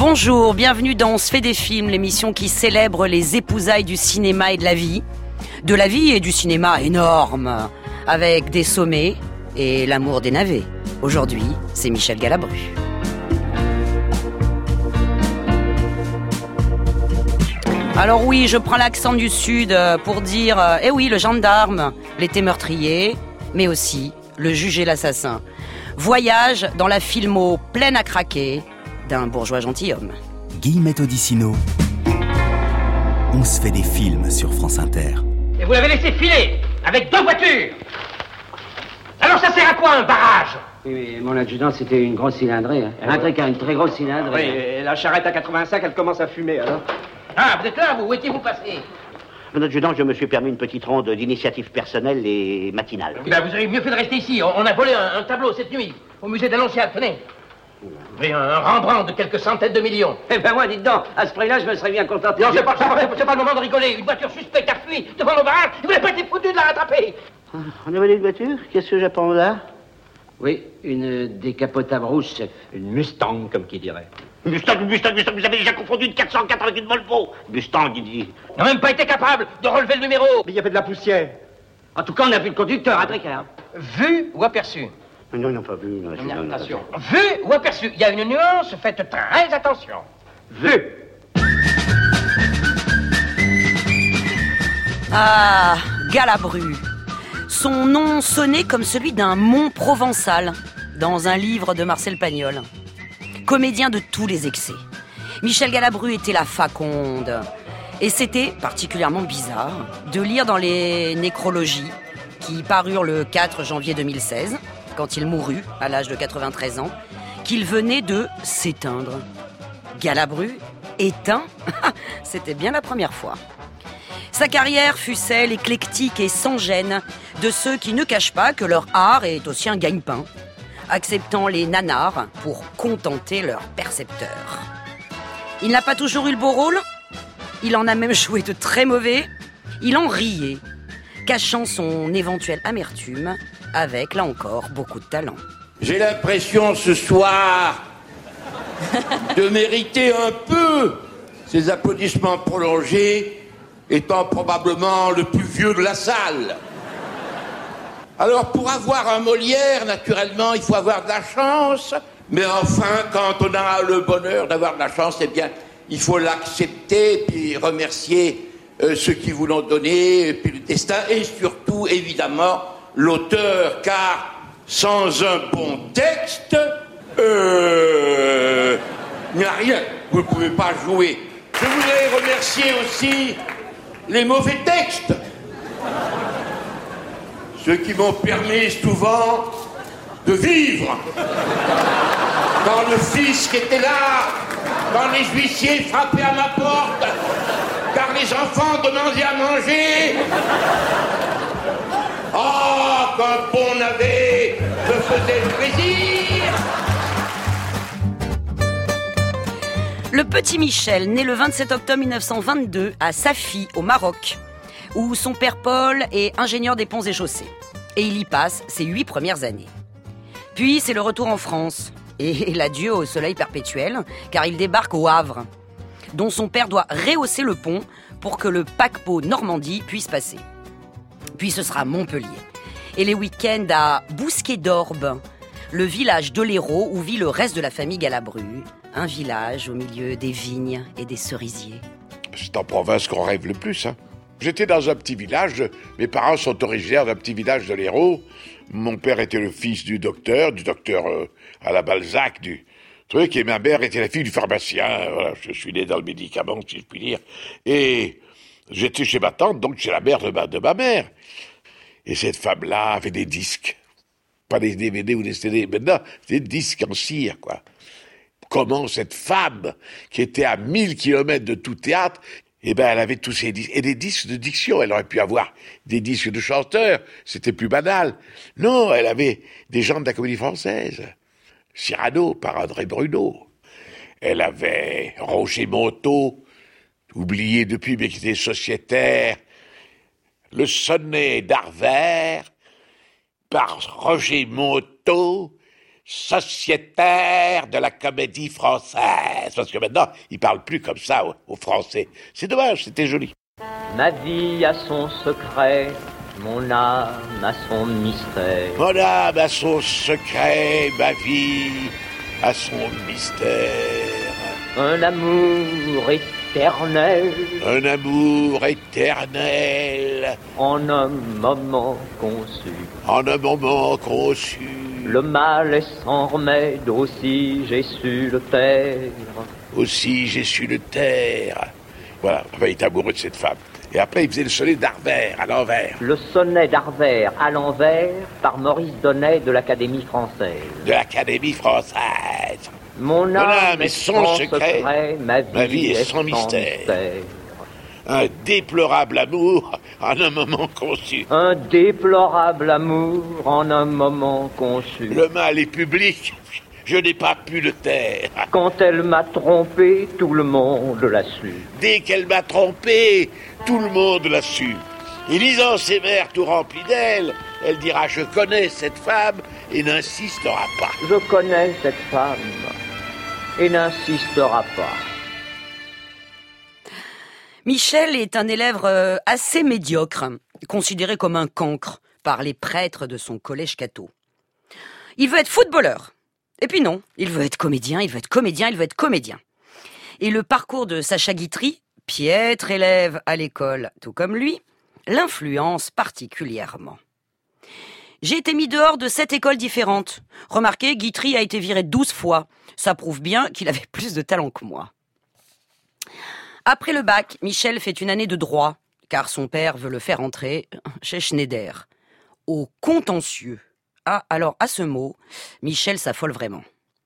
Bonjour, bienvenue dans On se fait des films, l'émission qui célèbre les épousailles du cinéma et de la vie. De la vie et du cinéma énorme, avec des sommets et l'amour des navets. Aujourd'hui, c'est Michel Galabru. Alors oui, je prends l'accent du Sud pour dire, eh oui, le gendarme, l'été meurtrier, mais aussi le juge et l'assassin. Voyage dans la filmo pleine à craquer d'un bourgeois gentilhomme. Guillemette Odissino. On se fait des films sur France Inter. Et vous l'avez laissé filer avec 2 voitures. Alors ça sert à quoi un barrage? Oui, mais mon adjudant, c'était une grosse cylindrée. Hein. Un tricard, une très grosse cylindrée. Oui, et la charrette à 85, elle commence à fumer, alors. Ah, vous êtes là, vous? Où étiez-vous passé? Mon adjudant, je me suis permis une petite ronde d'initiative personnelle et matinale. Eh ben, vous avez mieux fait de rester ici. On a volé un tableau cette nuit, au musée d'Annonciade, tenez. Oui, un Rembrandt de quelques centaines de millions. Eh ben moi, dites donc, à ce prix-là, je me serais bien contenté. Non, c'est pas le moment de rigoler. Une voiture suspecte a fui devant nos barrages, et vous n'avez pas été foutu de la rattraper. On a volé une voiture? Qu'est-ce que j'apprends là? Oui, une décapotable rouge, chef. Une Mustang, comme qui dirait. Mustang, vous avez déjà confondu une 404 avec une Volvo. Mustang, il dit. N'a même pas été capable de relever le numéro. Mais il y avait de la poussière. En tout cas, on a vu le conducteur, un tricard. Vu ou aperçu? Non, pas vu. Non, attention. Vu ou aperçu? Il y a une nuance, faites très attention. Vu. Ah, Galabru. Son nom sonnait comme celui d'un mont provençal dans un livre de Marcel Pagnol. Comédien de tous les excès, Michel Galabru était la faconde. Et c'était particulièrement bizarre de lire dans les nécrologies qui parurent le 4 janvier 2016, quand il mourut à l'âge de 93 ans, qu'il venait de s'éteindre. Galabru éteint, c'était bien la première fois. Sa carrière fut celle éclectique et sans gêne de ceux qui ne cachent pas que leur art est aussi un gagne-pain, acceptant les nanars pour contenter leurs percepteurs. Il n'a pas toujours eu le beau rôle, il en a même joué de très mauvais, il en riait, cachant son éventuelle amertume avec, là encore, beaucoup de talent. J'ai l'impression ce soir de mériter un peu ces applaudissements prolongés, étant probablement le plus vieux de la salle. Alors, pour avoir un Molière, naturellement, il faut avoir de la chance. Mais enfin, quand on a le bonheur d'avoir de la chance, eh bien, il faut l'accepter, puis remercier ceux qui vous l'ont donné, puis le destin, et surtout, évidemment, l'auteur, car sans un bon texte, il n'y a rien. Vous ne pouvez pas jouer. Je voudrais remercier aussi les mauvais textes. Ceux qui m'ont permis souvent de vivre. Quand le fisc était là, quand les huissiers frappaient à ma porte, car les enfants demandaient à manger. Ah, qu'un bon navet me faisait plaisir. Le petit Michel, né le 27 octobre 1922 à Safi, au Maroc, où son père Paul est ingénieur des ponts et chaussées. Et il y passe ses 8 premières années. Puis c'est le retour en France et l'adieu au soleil perpétuel, car il débarque au Havre, dont son père doit rehausser le pont pour que le paquebot Normandie puisse passer. Puis ce sera Montpellier. Et les week-ends à Bousquet-d'Orbe, le village de l'Hérault où vit le reste de la famille Galabru, un village au milieu des vignes et des cerisiers. C'est en province qu'on rêve le plus, hein. J'étais dans un petit village, mes parents sont originaires d'un petit village de l'Hérault. Mon père était le fils du docteur à la Balzac, du truc, et ma mère était la fille du pharmacien. Voilà, je suis né dans le médicament, si je puis dire. Et j'étais chez ma tante, donc chez la mère de ma mère. Et cette femme-là avait des disques. Pas des DVD ou des CD, maintenant, des disques en cire, quoi. Comment cette femme, qui était à 1000 kilomètres de tout théâtre, eh ben, elle avait tous ces disques, et des disques de diction. Elle aurait pu avoir des disques de chanteurs, c'était plus banal. Non, elle avait des gens de la comédie française. Cyrano, par André Bruno. Elle avait Roger Monteau, oublié depuis, mais qui était sociétaire. Le sonnet d'Arvert, par Roger Monteau, sociétaire de la comédie française. Parce que maintenant, il parle plus comme ça aux Français. C'est dommage, c'était joli. Ma vie a son secret, mon âme a son mystère. Mon âme a son secret, ma vie a son mystère. Un amour éternel. Un amour éternel. En un moment conçu. En un moment conçu. Le mal est sans remède, aussi j'ai su le taire. Aussi j'ai su le taire. Voilà, il était amoureux de cette femme. Et après, il faisait le sonnet d'Arvers, à l'envers. Le sonnet d'Arvers, à l'envers, par Maurice Donnet de l'Académie française. De l'Académie française. Mon âme est son secret, ma vie est son mystère. Un déplorable amour en un moment conçu. Un déplorable amour en un moment conçu. Le mal est public, je n'ai pas pu le taire. Quand elle m'a trompé, tout le monde l'a su. Dès qu'elle m'a trompé, tout le monde l'a su. Et lisant ses vers tout remplis d'elle, elle dira « Je connais cette femme » et n'insistera pas. Je connais cette femme et n'insistera pas. Michel est un élève assez médiocre, considéré comme un cancre par les prêtres de son collège catho. Il veut être footballeur. Et puis non, il veut être comédien, il veut être comédien, il veut être comédien. Et le parcours de Sacha Guitry, piètre élève à l'école, tout comme lui, l'influence particulièrement. J'ai été mis dehors de 7 écoles différentes. Remarquez, Guitry a été viré 12 fois. Ça prouve bien qu'il avait plus de talent que moi. Après le bac, Michel fait une année de droit, car son père veut le faire entrer chez Schneider, au contentieux. Ah, alors à ce mot, Michel s'affole vraiment.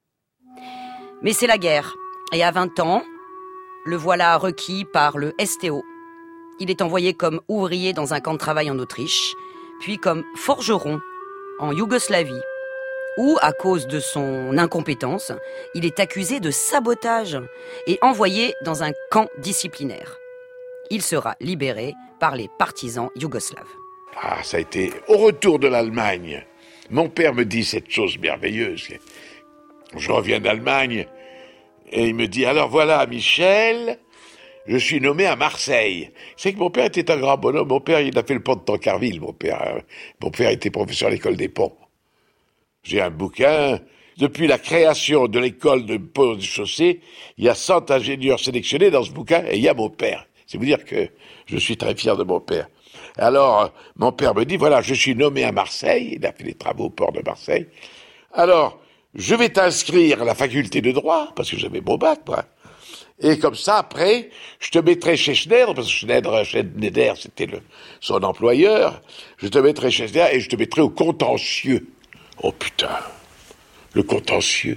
Mais c'est la guerre, et à 20 ans, le voilà requis par le STO. Il est envoyé comme ouvrier dans un camp de travail en Autriche, puis comme forgeron en Yougoslavie, où, à cause de son incompétence, il est accusé de sabotage et envoyé dans un camp disciplinaire. Il sera libéré par les partisans yougoslaves. Ah, ça a été au retour de l'Allemagne. Mon père me dit cette chose merveilleuse. Je reviens d'Allemagne et il me dit « Alors voilà, Michel, je suis nommé à Marseille. » C'est que mon père était un grand bonhomme. Mon père, il a fait le pont de Tancarville, mon père. Mon père était professeur à l'école des ponts. J'ai un bouquin. Depuis la création de l'école de pont de chaussée, il y a 100 ingénieurs sélectionnés dans ce bouquin et il y a mon père. C'est vous dire que je suis très fier de mon père. Alors, mon père me dit, voilà, je suis nommé à Marseille. Il a fait les travaux au port de Marseille. Alors, je vais t'inscrire à la faculté de droit, parce que j'avais mon bac, moi. Et comme ça, après, je te mettrai chez Schneider, parce que Schneider, c'était son employeur. Je te mettrai chez Schneider et je te mettrai au contentieux. Oh putain, le contentieux.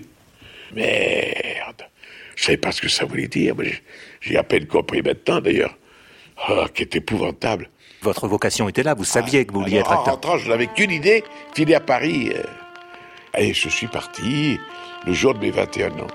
Merde. Je savais pas ce que ça voulait dire. J'ai à peine compris maintenant, d'ailleurs. Oh, qu'est épouvantable. Votre vocation était là, vous saviez que vous vouliez être acteur. En rentrant, je n'avais qu'une idée, filer à Paris. Et je suis parti le jour de mes 21 ans.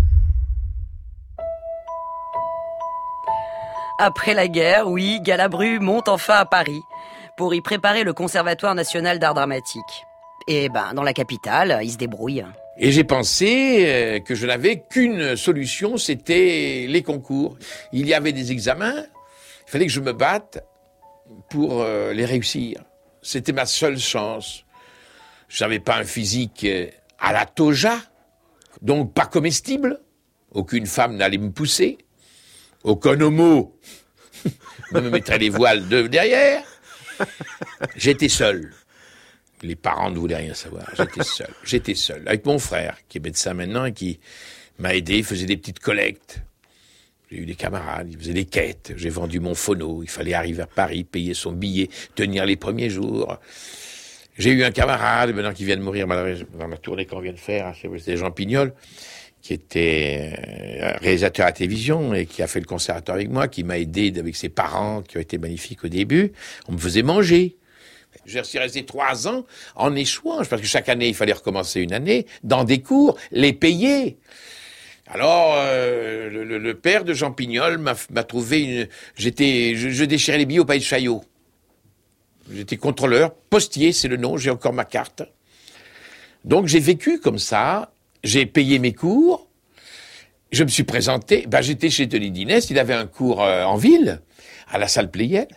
Après la guerre, oui, Galabru monte enfin à Paris pour y préparer le Conservatoire national d'art dramatique. Et dans la capitale, il se débrouille. Et j'ai pensé que je n'avais qu'une solution, c'était les concours. Il y avait des examens, il fallait que je me batte pour les réussir. C'était ma seule chance. Je n'avais pas un physique à la toja, donc pas comestible. Aucune femme n'allait me pousser. Aucun homo ne me mettrait les voiles derrière. J'étais seul. Les parents ne voulaient rien savoir. J'étais seul. Avec mon frère, qui est médecin maintenant et qui m'a aidé, faisait des petites collectes. J'ai eu des camarades, ils faisaient des quêtes. J'ai vendu mon phono. Il fallait arriver à Paris, payer son billet, tenir les premiers jours. J'ai eu un camarade, maintenant qui vient de mourir malheureusement dans la tournée qu'on vient de faire, c'était Jean Pignol, qui était réalisateur à la télévision et qui a fait le conservatoire avec moi, qui m'a aidé avec ses parents, qui ont été magnifiques au début. On me faisait manger. Je suis resté 3 ans en échouant, parce que chaque année, il fallait recommencer une année, dans des cours, les payer. Alors, le père de Jean Pignol m'a trouvé je déchirais les billets au Palais de Chaillot. J'étais contrôleur, postier, c'est le nom, j'ai encore ma carte. Donc j'ai vécu comme ça, j'ai payé mes cours, je me suis présenté, j'étais chez Tony Dinès, il avait un cours en ville, à la salle Pleyel.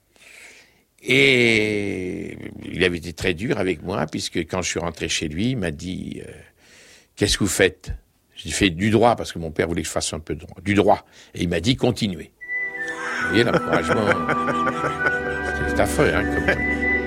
Et il avait été très dur avec moi, puisque quand je suis rentré chez lui, il m'a dit « Qu'est-ce que vous faites ?» J'ai fait du droit, parce que mon père voulait que je fasse un peu du droit. Et il m'a dit « Continuez ». Vous voyez, l'encouragement, c'est affreux, hein, comme...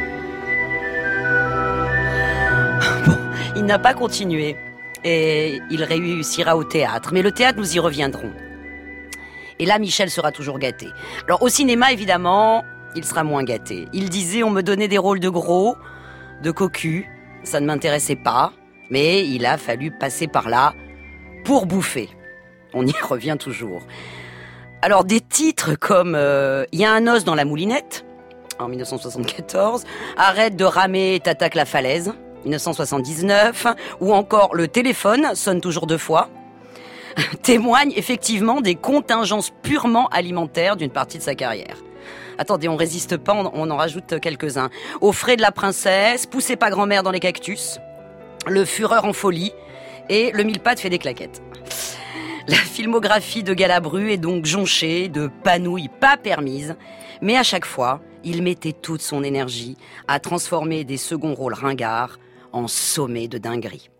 Bon, il n'a pas continué. Et il réussira au théâtre. Mais le théâtre, nous y reviendrons. Et là, Michel sera toujours gâté. Alors, au cinéma, évidemment, il sera moins gâté. Il disait, on me donnait des rôles de gros, de cocu. Ça ne m'intéressait pas. Mais il a fallu passer par là pour bouffer. On y revient toujours. Alors, des titres comme Il y a un os dans la moulinette, en 1974, Arrête de ramer, t'attaques la falaise, 1979, ou encore Le téléphone sonne toujours 2 fois, témoignent effectivement des contingences purement alimentaires d'une partie de sa carrière. Attendez, on résiste pas, on en rajoute quelques-uns. Au frais de la princesse, Poussez pas grand-mère dans les cactus, Le Fureur en folie et Le mille-pattes fait des claquettes. La filmographie de Galabru est donc jonchée de panouilles pas permises, mais à chaque fois, il mettait toute son énergie à transformer des seconds rôles ringards en sommets de dinguerie.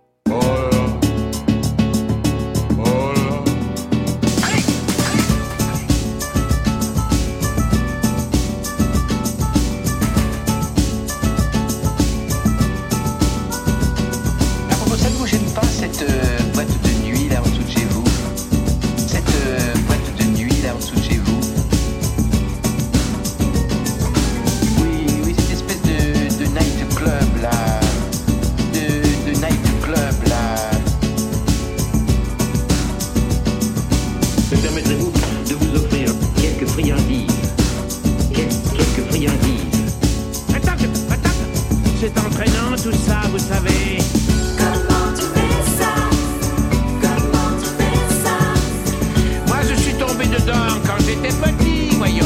À propos, ça ne vous gêne pas cette boîte de nuit là en dessous de chez vous? Cette boîte de nuit là en dessous de chez vous? Oui, cette espèce de night club là. De night club là. Me permettrez-vous de vous offrir quelques friandises? Quelques friandises. Attends, c'est entraînant tout ça, vous savez. Comment tu fais ça? Comment tu fais ça? Moi, je suis tombé dedans quand j'étais petit, voyons.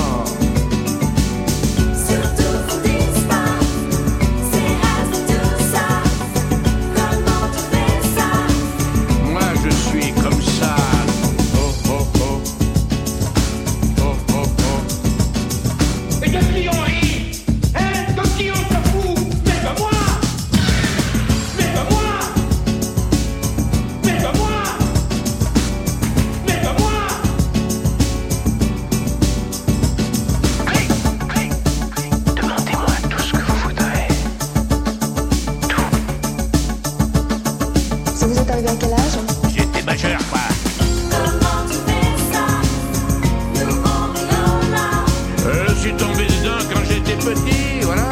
Surtout pour dis pas, c'est reste tout ça. Comment tu fais ça? Moi, je suis comme ça. Oh, oh, oh. Oh, oh, oh. Et qu'est-ce qu'ils ont ri? Hein? Comme qui on s'en fout? Mais pas moi! Mais pas moi! Mais pas moi! Mais pas moi! Demandez-moi tout ce que vous voudrez. Ça vous est arrivé à quel âge? J'étais majeur, quoi. Comment tu fais ça? Nous on rigole. Je suis tombé dedans quand j'étais petit, voilà.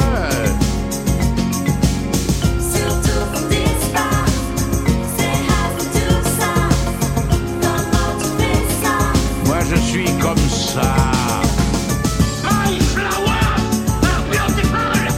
Surtout pour dis pas, c'est reste tout ça. Comment tu fais ça? Moi, je suis comme ça. My flower, beautiful.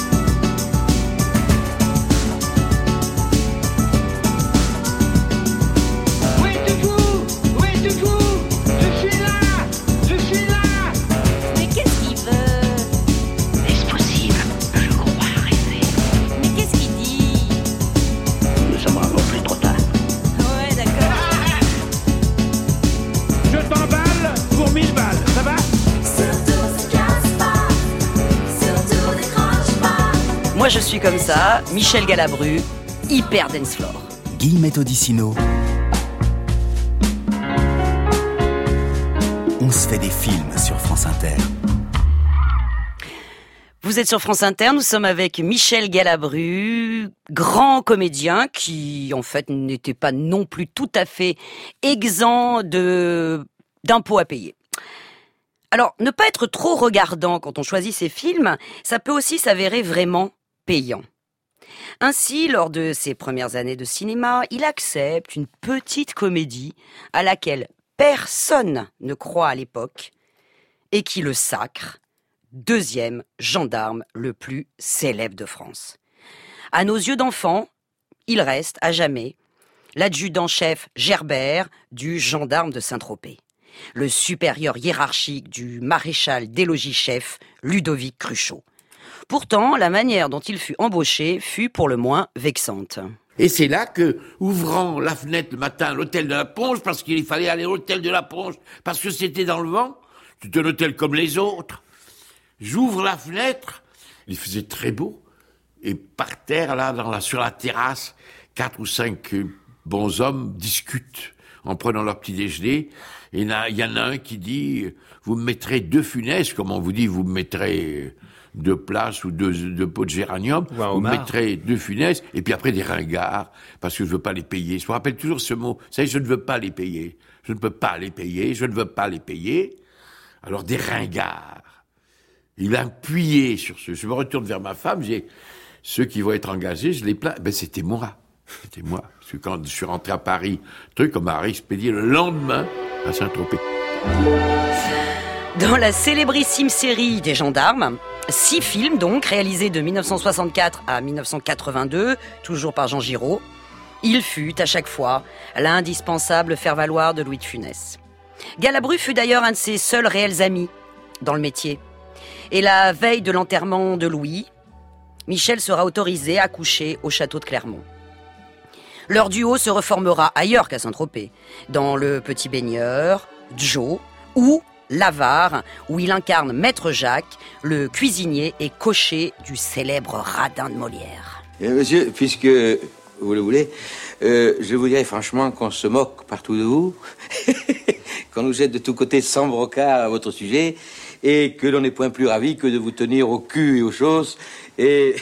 Où êtes-vous? Où êtes-vous? Je suis là. Je suis là. Mais qu'est-ce qu'il veut? Est-ce possible? Je crois rêver. Mais qu'est-ce qu'il dit? Nous sommes encore plus trop tard. Ouais, d'accord. Je t'emballe pour 1000 balles, ça va? Surtout se casse pas, surtout décroche pas. Moi, je suis comme ça, Michel Galabru, hyper dance floor. Guy Méthodicino. On se fait des films sur France Inter. Vous êtes sur France Inter, nous sommes avec Michel Galabru, grand comédien qui, en fait, n'était pas non plus tout à fait exempt d'impôts à payer. Alors, ne pas être trop regardant quand on choisit ses films, ça peut aussi s'avérer vraiment payant. Ainsi, lors de ses premières années de cinéma, il accepte une petite comédie à laquelle personne ne croit à l'époque et qui le sacre, 2e gendarme le plus célèbre de France. À nos yeux d'enfants, il reste à jamais l'adjudant-chef Gerbert du gendarme de Saint-Tropez, le supérieur hiérarchique du maréchal des logis-chefs Ludovic Cruchot. Pourtant, la manière dont il fut embauché fut pour le moins vexante. Et c'est là que, ouvrant la fenêtre le matin à l'hôtel de la Ponche, parce qu'il fallait aller à l'hôtel de la Ponche, parce que c'était dans le vent, c'était un hôtel comme les autres, j'ouvre la fenêtre, il faisait très beau, et par terre, là, sur la terrasse, 4 ou 5 bons hommes discutent en prenant leur petit déjeuner. Et il y en a un qui dit, vous me mettrez 2 funès, comme on vous dit, vous me mettrez 2 places ou 2 pots de géranium, vous me mettrez 2 funès, et puis après des ringards, parce que je veux pas les payer. Je me rappelle toujours ce mot, vous savez, je ne veux pas les payer. Je ne peux pas les payer, je ne veux pas les payer. Alors des ringards. Il a appuyé sur ce. Je me retourne vers ma femme, j'ai ceux qui vont être engagés, je les plains. Ben c'était moi. C'était moi. Parce que quand je suis rentré à Paris, comme à expédié le lendemain à Saint-Tropez. Dans la célébrissime série des gendarmes, 6 films donc, réalisés de 1964 à 1982, toujours par Jean Giraud, il fut à chaque fois l'indispensable faire-valoir de Louis de Funès. Galabru fut d'ailleurs un de ses seuls réels amis dans le métier. Et la veille de l'enterrement de Louis, Michel sera autorisé à coucher au château de Clermont. Leur duo se reformera ailleurs qu'à Saint-Tropez, dans Le Petit Baigneur, Joe ou L'Avare, où il incarne Maître Jacques, le cuisinier et cocher du célèbre Radin de Molière. Monsieur, puisque vous le voulez, je vous dirais franchement qu'on se moque partout de vous, qu'on nous jette de tous côtés sans brocard à votre sujet, et que l'on n'est point plus ravi que de vous tenir au cul et aux choses, et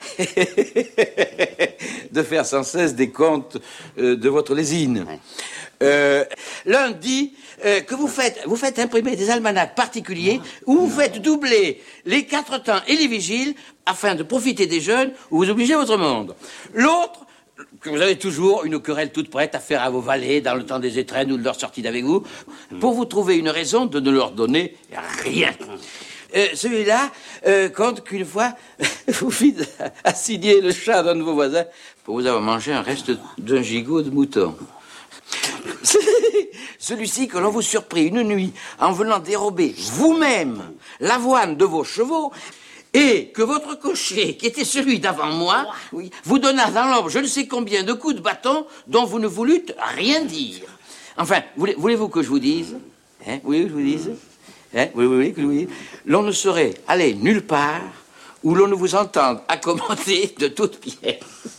de faire sans cesse des comptes de votre lésine. L'un dit que vous faites imprimer des almanachs particuliers où vous faites doubler les 4 temps et les vigiles afin de profiter des jeunes ou vous obligez votre monde. L'autre, que vous avez toujours une querelle toute prête à faire à vos valets dans le temps des étrennes ou de leur sortie d'avec vous, pour vous trouver une raison de ne leur donner rien. Celui-là compte qu'une fois, vous fîtes assigner le chat d'un de vos voisins pour vous avoir mangé un reste d'un gigot de mouton. Celui-ci que l'on vous surprit une nuit en venant dérober vous-même l'avoine de vos chevaux et que votre cocher, qui était celui d'avant moi, vous donna dans l'ombre je ne sais combien de coups de bâton dont vous ne voulûtes rien dire. Enfin, voulez-vous que je vous dise voulez-vous que je vous dise voulez-vous que je vous dise l'on ne saurait aller nulle part où l'on ne vous entende accommoder de toutes pièces.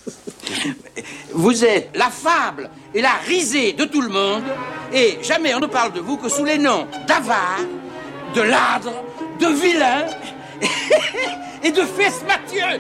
Vous êtes la fable et la risée de tout le monde, et jamais on ne parle de vous que sous les noms d'avare, de ladre, de vilain et de fesse Mathieu.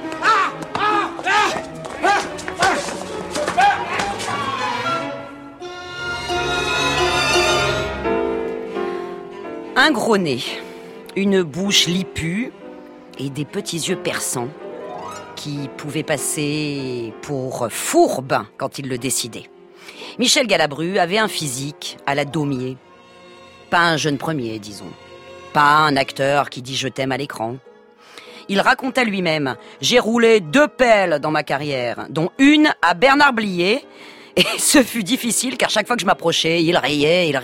Un gros nez, une bouche lipue et des petits yeux perçants qui pouvaient passer pour fourbe quand il le décidait. Michel Galabru avait un physique à la Daumier. Pas un jeune premier, disons. Pas un acteur qui dit « je t'aime » à l'écran. Il raconta lui-même « J'ai roulé 2 pelles dans ma carrière, dont une à Bernard Blier, et ce fut difficile car chaque fois que je m'approchais, il riait. »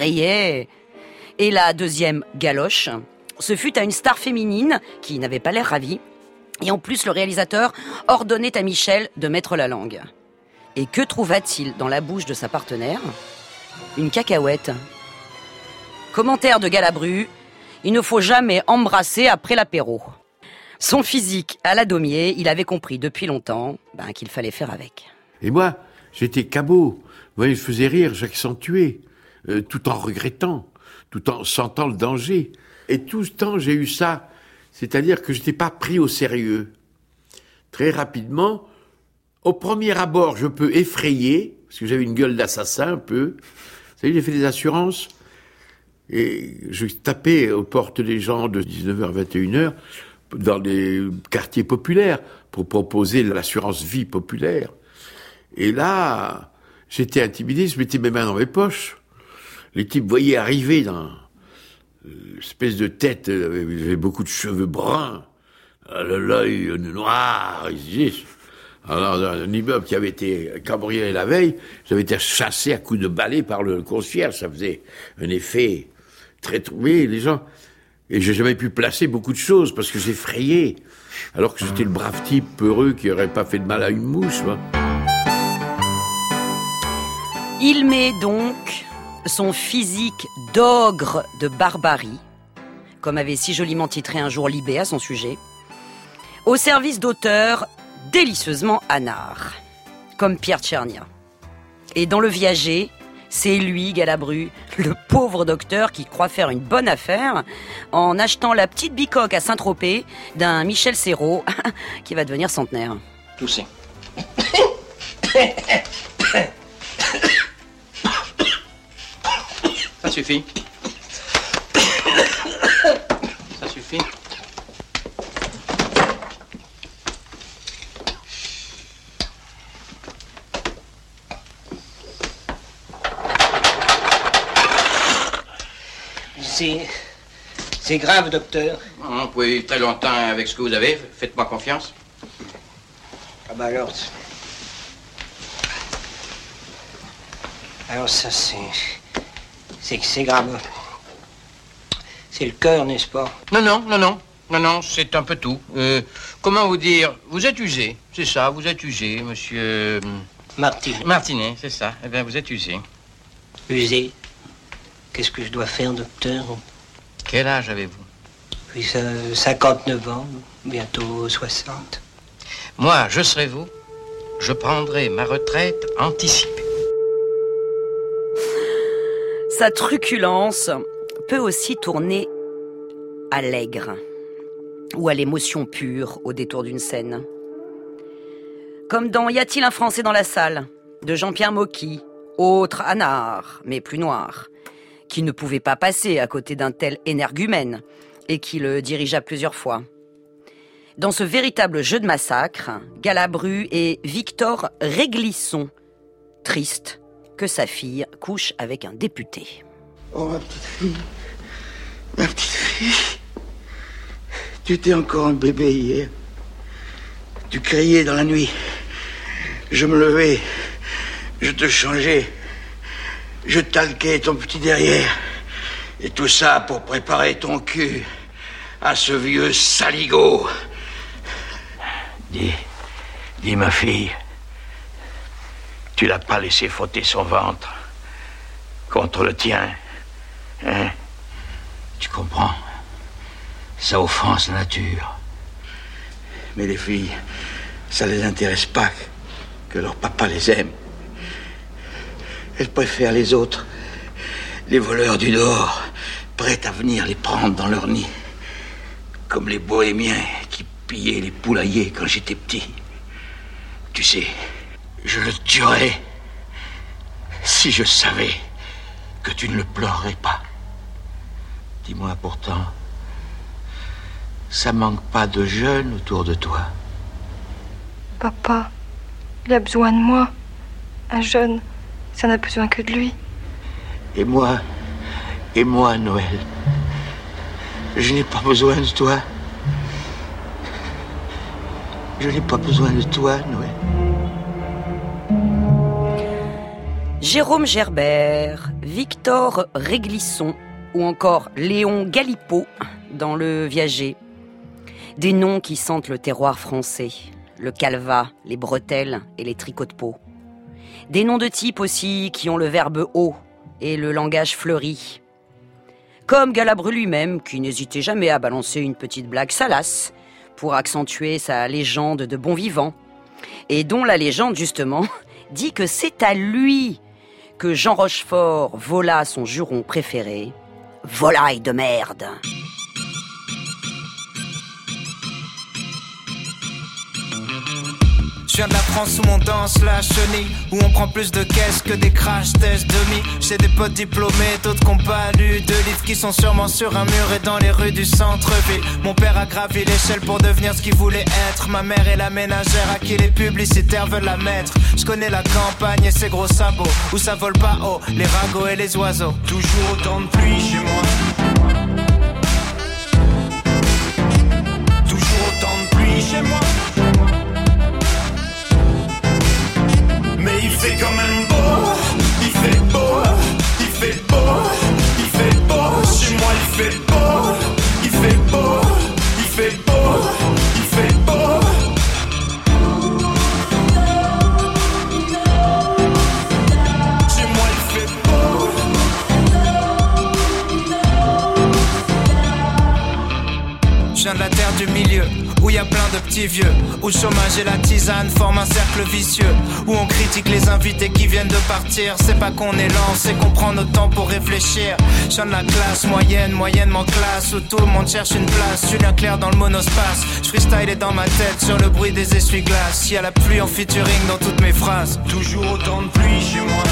Et la deuxième galoche, ce fut à une star féminine qui n'avait pas l'air ravie. Et en plus, le réalisateur ordonnait à Michel de mettre la langue. Et que trouva-t-il dans la bouche de sa partenaire ? Une cacahuète. Commentaire de Galabru, il ne faut jamais embrasser après l'apéro. Son physique à la Daumier, il avait compris depuis longtemps qu'il fallait faire avec. Et moi, j'étais cabot. Vous voyez, je faisais rire, j'accentuais, tout en regrettant, tout en sentant le danger. Et tout ce temps, j'ai eu ça. C'est-à-dire que je n'étais pas pris au sérieux. Très rapidement, au premier abord, je peux effrayer, parce que j'avais une gueule d'assassin un peu. Vous savez, j'ai fait des assurances, et je tapais aux portes des gens de 19h à 21h, dans des quartiers populaires, pour proposer l'assurance vie populaire. Et là, j'étais intimidé, je mettais mes mains dans mes poches. Les types voyaient arriver dans l'espèce de tête, j'avais beaucoup de cheveux bruns, l'œil noir, alors dans un immeuble qui avait été cambriolé la veille, j'avais été chassé à coups de balai par le concierge, ça faisait un effet très troublé, les gens, et j'ai jamais pu placer beaucoup de choses parce que j'effrayais, alors que j'étais le brave type peureux qui aurait pas fait de mal à une mouche, moi. Il met donc son physique d'ogre de barbarie, comme avait si joliment titré un jour Libé à son sujet, au service d'auteurs délicieusement anards, comme Pierre Tchernia. Et dans Le Viager, c'est lui, Galabru, le pauvre docteur qui croit faire une bonne affaire en achetant la petite bicoque à Saint-Tropez d'un Michel Serrault qui va devenir centenaire. Toussez. Ça suffit. Ça suffit. C'est grave, docteur. Vous pouvez vivre très longtemps avec ce que vous avez. Faites-moi confiance. Ah bah alors... Alors ça, c'est grave. C'est le cœur, n'est-ce pas? Non, c'est un peu tout. Comment vous dire? Vous êtes usé, c'est ça, vous êtes usé, monsieur... Martinet, c'est ça. Eh bien, vous êtes usé. Usé? Qu'est-ce que je dois faire, docteur? Quel âge avez-vous? Oui, 59 ans, bientôt 60. Moi, je serai vous. Je prendrai ma retraite anticipée. Sa truculence peut aussi tourner à l'aigre ou à l'émotion pure au détour d'une scène. Comme dans Y a-t-il un Français dans la salle de Jean-Pierre Mocky, autre anard, mais plus noir, qui ne pouvait pas passer à côté d'un tel énergumène et qui le dirigea plusieurs fois. Dans ce véritable jeu de massacre, Galabru est Victor Réglisson, triste que sa fille couche avec un député. Oh, ma petite fille, tu étais encore un bébé hier. Tu criais dans la nuit. Je me levais, je te changeais, je talquais ton petit derrière. Et tout ça pour préparer ton cul à ce vieux saligot. Dis ma fille, tu l'as pas laissé frotter son ventre contre le tien, hein? Tu comprends? Ça offense la nature. Mais les filles, ça les intéresse pas que leur papa les aime. Elles préfèrent les autres, les voleurs du Nord, prêts à venir les prendre dans leur nid, comme les bohémiens qui pillaient les poulaillers quand j'étais petit. Tu sais, je le tuerais si je savais que tu ne le pleurerais pas. Dis-moi pourtant, ça manque pas de jeunes autour de toi? Papa, il a besoin de moi. Un jeune, ça n'a besoin que de lui. Et moi, Noël, je n'ai pas besoin de toi. Je n'ai pas besoin de toi, Noël. Jérôme Gerbert, Victor Réglisson ou encore Léon Galipeau dans Le Viager. Des noms qui sentent le terroir français, le calva, les bretelles et les tricots de peau. Des noms de type aussi qui ont le verbe haut et le langage fleuri. Comme Galabru lui-même, qui n'hésitait jamais à balancer une petite blague salace pour accentuer sa légende de bon vivant, et dont la légende, justement, dit que c'est à lui que Jean Rochefort vola son juron préféré, volaille de merde. Je viens de la France où on danse la chenille, où on prend plus de caisses que des crash tests demi. J'ai des potes diplômés, d'autres qui n'ont pas lu de livres, qui sont sûrement sur un mur et dans les rues du centre-ville. Mon père a gravi l'échelle pour devenir ce qu'il voulait être. Ma mère est la ménagère à qui les publicitaires veulent la mettre. Je connais la campagne et ses gros sabots, où ça vole pas haut, les ragots et les oiseaux. Toujours autant de pluie chez moi. Toujours autant de pluie chez moi. Mais il fait quand même beau, il fait beau, il fait beau, il fait beau. Chez moi il fait beau, il fait beau, il fait beau, il fait beau. Chez moi petits vieux, où le chômage et la tisane forment un cercle vicieux, où on critique les invités qui viennent de partir. C'est pas qu'on est lent, c'est qu'on prend notre temps pour réfléchir. Je viens de la classe moyenne, moyennement classe, où tout le monde cherche une place. Julien Clerc dans le monospace, je freestyle est dans ma tête sur le bruit des essuie-glaces. Y a la pluie en featuring dans toutes mes phrases. Toujours autant de pluie chez moi,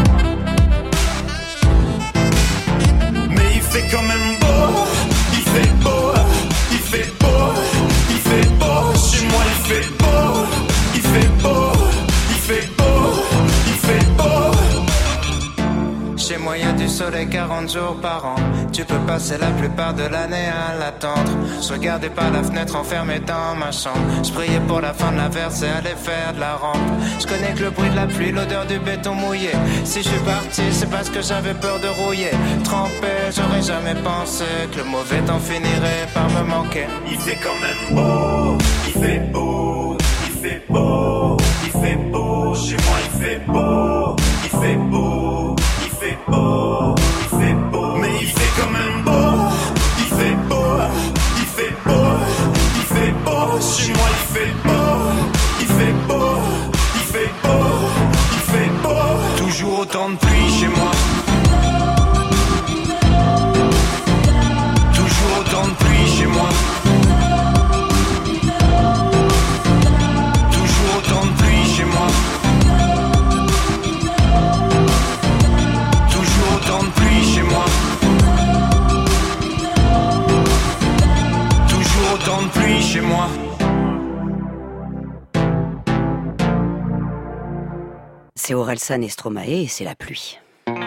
mais il fait quand même beau. Il fait beau, il fait beau, il fait beau. Chez moi il fait beau, il fait beau, il fait beau, il fait beau. Chez moi y a du soleil 40 jours par an. Tu peux passer la plupart de l'année à l'attendre. Je regardais par la fenêtre enfermé dans ma chambre. Je priais pour la fin de la verse et aller faire de la rampe. Je connais que le bruit de la pluie, l'odeur du béton mouillé. Si je suis parti, c'est parce que j'avais peur de rouiller. Trempé, j'aurais jamais pensé que le mauvais temps finirait par me manquer. Il fait quand même beau, il fait beau, il fait beau, il fait beau. Chez moi il fait beau, il fait beau, il fait beau, il fait beau. Mais il fait quand même beau, il fait beau, il fait beau, il fait beau. Chez moi il fait beau, il fait beau, il fait beau, il fait beau. Toujours autant de pluie chez moi, toujours autant de pluie chez moi, toujours autant de pluie chez moi, toujours autant de pluie chez moi, toujours autant de pluie chez moi. C'est Orelsan et Stromae et c'est la pluie.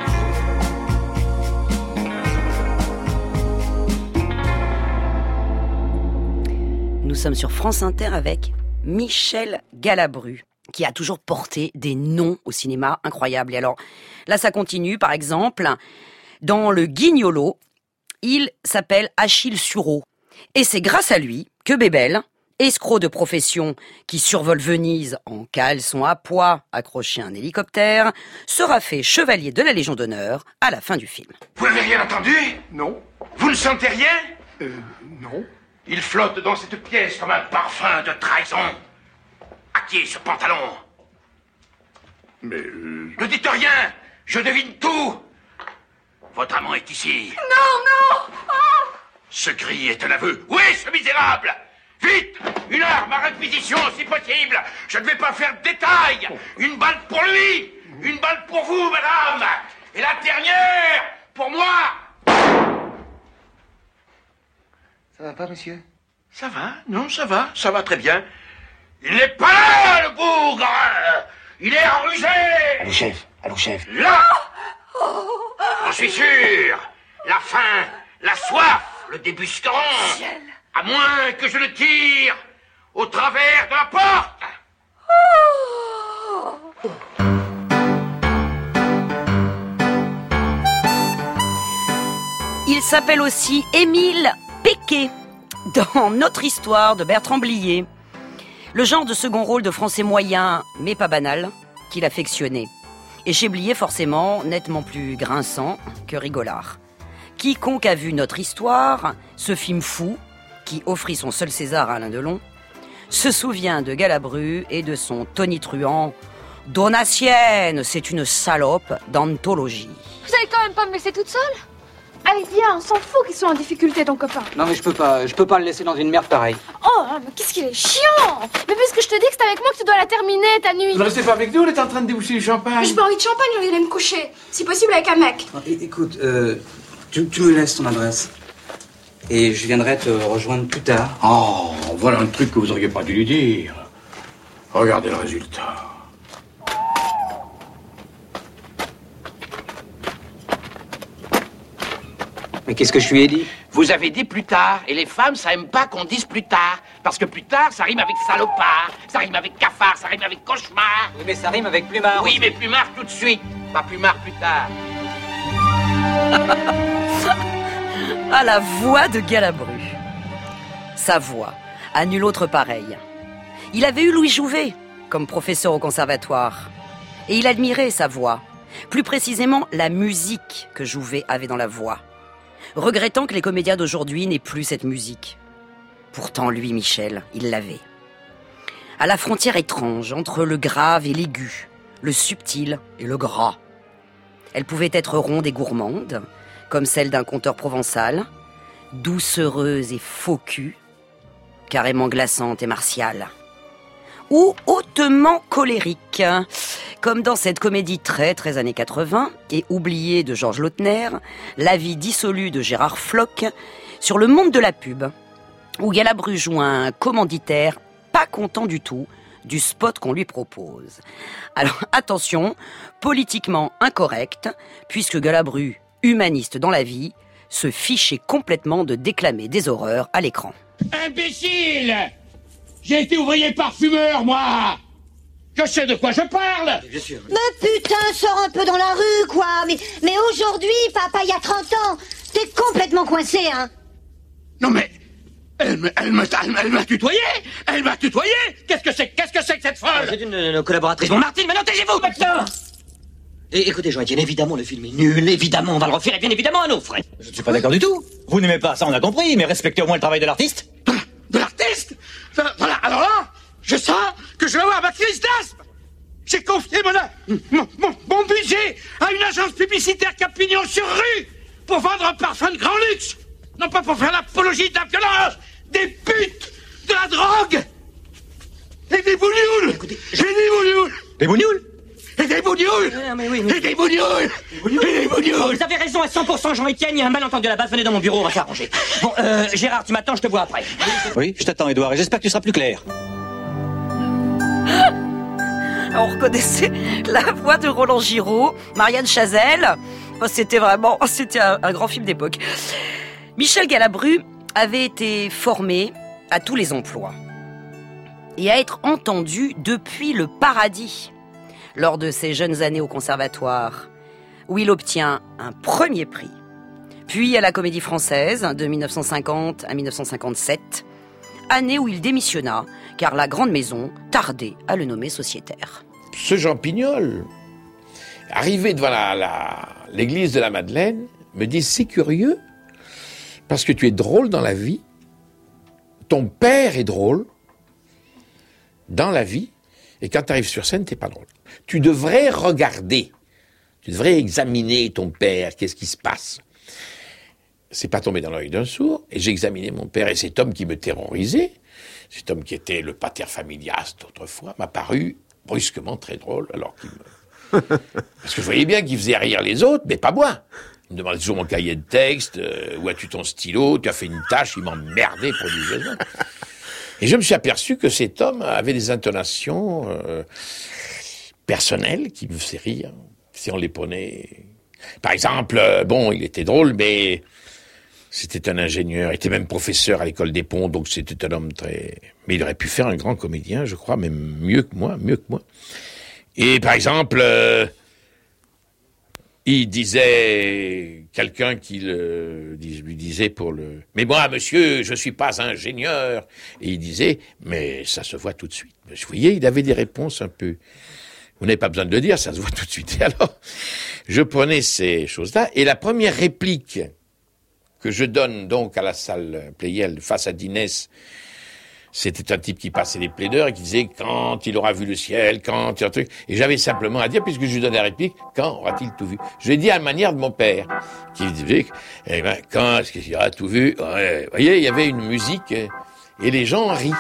Nous sommes sur France Inter avec Michel Galabru, qui a toujours porté des noms au cinéma incroyables. Et alors, là, ça continue. Par exemple, dans Le Guignolo, il s'appelle Achille Sureau. Et c'est grâce à lui que Bébel, escroc de profession qui survole Venise en caleçon à pois accroché à un hélicoptère, sera fait chevalier de la Légion d'honneur à la fin du film. Vous n'avez rien entendu? Non. Vous ne sentez rien? Non. Il flotte dans cette pièce comme un parfum de trahison. À qui est ce pantalon? Mais... Ne dites rien. Je devine tout. Votre amant est ici. Non, non. Oh. Ce gris est un aveu. Où est ce misérable? Vite! Une arme à réquisition, si possible. Je ne vais pas faire de détails. Une balle pour lui. Une balle pour vous, madame. Et la dernière, pour moi. Ça va pas, monsieur? Ça va, non, ça va très bien. Il n'est pas là, le bougre. Il est enrugé. Allô, chef. Là. J'en suis sûr. La faim, la soif, le débusquant. À moins que je le tire au travers de la porte. Il s'appelle aussi Émile Péquet dans Notre histoire de Bertrand Blier. Le genre de second rôle de français moyen, mais pas banal, qu'il affectionnait. Et chez Blier, forcément, nettement plus grinçant que rigolard. Quiconque a vu Notre histoire, ce film fou, qui offrit son seul César à Alain Delon, se souvient de Galabru et de son tonitruant « Donatienne, c'est une salope d'anthologie ». Vous allez quand même pas me laisser toute seule? Allez, viens, on s'en fout qu'ils soient en difficulté, ton copain. Non, mais je peux pas le laisser dans une merde pareille. Oh, mais qu'est-ce qu'il est chiant! Mais puisque je te dis que c'est avec moi que tu dois la terminer, ta nuit. Vous ne restez pas avec nous, on est en train de déboucher du champagne. J'ai pas envie de champagne, j'ai envie d'aller me coucher. Si possible avec un mec. Écoute, tu me laisses ton adresse. Et je viendrai te rejoindre plus tard. Oh, voilà un truc que vous auriez pas dû lui dire. Regardez le résultat. Mais qu'est-ce que je lui ai dit? Vous avez dit plus tard, et les femmes, ça aime pas qu'on dise plus tard. Parce que plus tard, ça rime avec salopard, ça rime avec cafard, ça rime avec cauchemar. Oui, mais ça rime avec plumard. Oui, mais plumard tout de suite, pas plumard plus tard. À la voix de Galabru. Sa voix, à nul autre pareil. Il avait eu Louis Jouvet comme professeur au conservatoire. Et il admirait sa voix. Plus précisément, la musique que Jouvet avait dans la voix. Regrettant que les comédiens d'aujourd'hui n'aient plus cette musique. Pourtant, lui, Michel, il l'avait. à la frontière étrange entre le grave et l'aigu, le subtil et le gras. Elle pouvait être ronde et gourmande, comme celle d'un conteur provençal, doucereuse et faux cul, carrément glaçante et martiale, ou hautement colérique, comme dans cette comédie très années 80 et oubliée de Georges Lautner, La vie dissolue de Gérard Floch, sur le monde de la pub, où Galabru joue un commanditaire pas content du tout du spot qu'on lui propose. Alors attention, politiquement incorrect, puisque Galabru, humaniste dans la vie, se fichait complètement de déclamer des horreurs à l'écran. Imbécile! J'ai été ouvrier parfumeur, moi! Je sais de quoi je parle! Bien sûr. Mais putain, sors un peu dans la rue, quoi! Mais aujourd'hui, papa, il y a 30 ans, t'es complètement coincé, hein! Non mais... Elle m'a tutoyé! Elle m'a tutoyé! Qu'est-ce que c'est que cette folle? C'est une de nos collaboratrices. Bon, Martine, maintenant taisez-vous, maintenant! Et écoutez, Jean-Étienne, évidemment, le film est nul, évidemment, on va le refaire, et bien évidemment à nos frais. Je ne suis pas d'accord du tout. Vous n'aimez pas, ça on a compris, mais respectez au moins le travail de l'artiste. De l'artiste? Voilà, alors là, je sens que je vais avoir ma crise d'asthme! J'ai confié mon budget à une agence publicitaire qui a pignon sur rue pour vendre un parfum de grand luxe! Non pas pour faire l'apologie de la violence, des putes, de la drogue et des bougnoules! J'ai des bougnoules! Des bougnoules? Et des bougnoules! Et des bougnoules! Et des bougnoules! Vous avez raison à 100%, Jean-Étienne, il y a un malentendu à la base, venez dans mon bureau, on va s'arranger. Bon, Gérard, tu m'attends, je te vois après. Oui, je t'attends, Édouard, et j'espère que tu seras plus clair. On reconnaissait la voix de Roland Giraud, Marianne Chazelle. C'était un grand film d'époque. Michel Galabru avait été formé à tous les emplois et à être entendu depuis le paradis lors de ses jeunes années au conservatoire, où il obtient un premier prix, puis à la Comédie Française de 1950 à 1957, année où il démissionna, car la grande maison tardait à le nommer sociétaire. Ce Jean Pignol, arrivé devant l'église de la Madeleine, me dit « C'est curieux, parce que tu es drôle dans la vie, ton père est drôle dans la vie, et quand tu arrives sur scène, t'es pas drôle. Tu devrais regarder, tu devrais examiner ton père, qu'est-ce qui se passe. » C'est pas tombé dans l'œil d'un sourd, et j'ai examiné mon père, et cet homme qui me terrorisait, cet homme qui était le pater familias d'autrefois, m'a paru brusquement très drôle, alors qu'il me... Parce que je voyais bien qu'il faisait rire les autres, mais pas moi. Il me demandait toujours mon cahier de texte, où as-tu ton stylo, tu as fait une tâche, il m'emmerdait prodigieusement. Et je me suis aperçu que cet homme avait des intonations personnelles qui me faisaient rire, si on les prenait. Par exemple, il était drôle, mais c'était un ingénieur, il était même professeur à l'école des ponts, donc c'était un homme très... Mais il aurait pu faire un grand comédien, je crois, même mieux que moi. Et par exemple... il disait, quelqu'un qui lui disait pour le... « Mais moi, monsieur, je suis pas ingénieur. » Et il disait, « Mais ça se voit tout de suite. » Je voyais, il avait des réponses un peu... Vous n'avez pas besoin de le dire, ça se voit tout de suite. Et alors, je prenais ces choses-là, et la première réplique que je donne donc à la salle Pleyel face à Dinès, c'était un type qui passait les plaideurs et qui disait « Quand il aura vu le ciel, quand il y a un truc... » Et j'avais simplement à dire, puisque je lui donnais la réplique, « Quand aura-t-il tout vu ?» Je l'ai dit à la manière de mon père, qui disait « Quand est-ce qu'il aura tout vu ?» Vous voyez, il y avait une musique, et les gens rient.